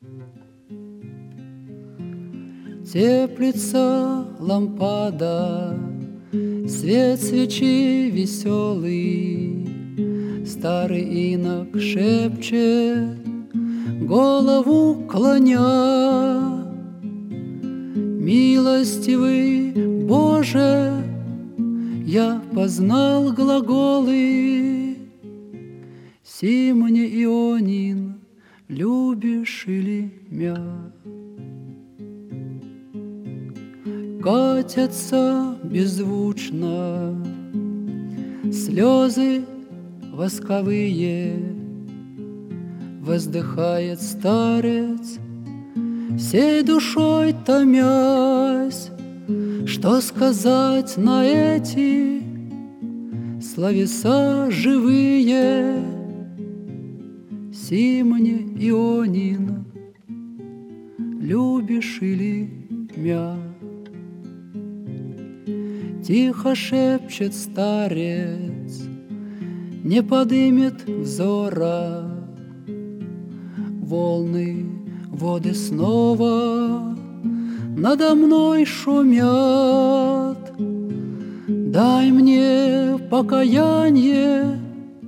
Теплится лампада, свет свечи веселый, старый инок шепчет, голову клоня: «Милостивый Боже, я познал глаголы. Симоне Ионин, любишь или мя?» Катятся беззвучно слезы восковые, воздыхает старец, всей душой томясь, что сказать на эти словеса живые. Симоне Ионин, любишь или мя? Тихо шепчет старец, не подымет взора. Волны, воды снова надо мной шумят. Дай мне покаяние,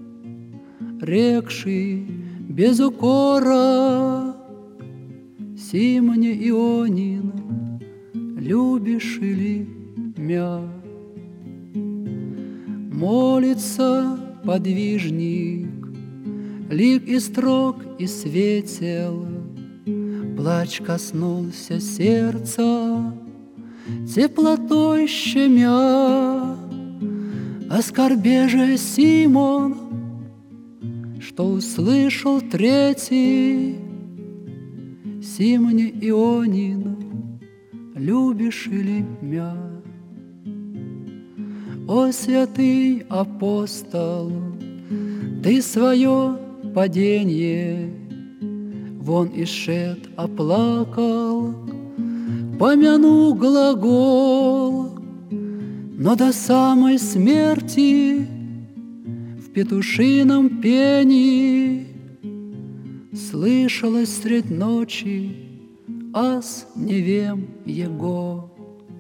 рекший без укора. Симоне Ионин, любишь или мя? Молится подвижник, лик и строг, и светел. Плач коснулся сердца, теплотой щемя. О скорбе же Симон, что услышал третий. Симоне Ионин, любишь или мя? О, святый апостол, ты свое падение вон исшед оплакал, помяну глагол, но до самой смерти в петушином пении слышалось средь ночи аз невем его.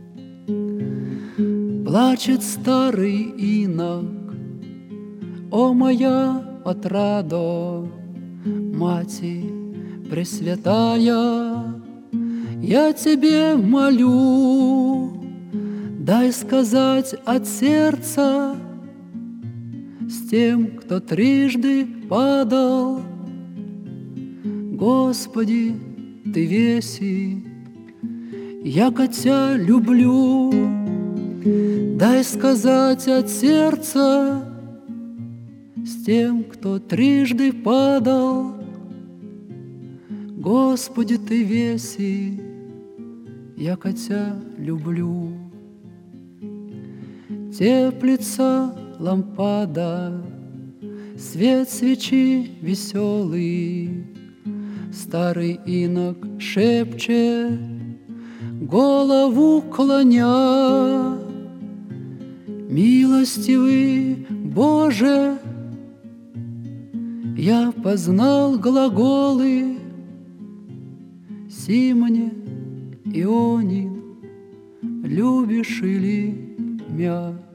Плачет старый инок: «О, моя отрадо, Мати Пресвятая, я тебе молю, дай сказать от сердца с тем, кто трижды падал. Господи, ты веси, яко тя люблю, дай сказать от сердца с тем, кто трижды падал. Господи, ты веси, яко тя люблю». Теплится лампада, свет свечи веселый, старый инок шепчет, голову клоня: «Милостивый Боже, я познал глаголы». Симоне Ионин, любишь или мя?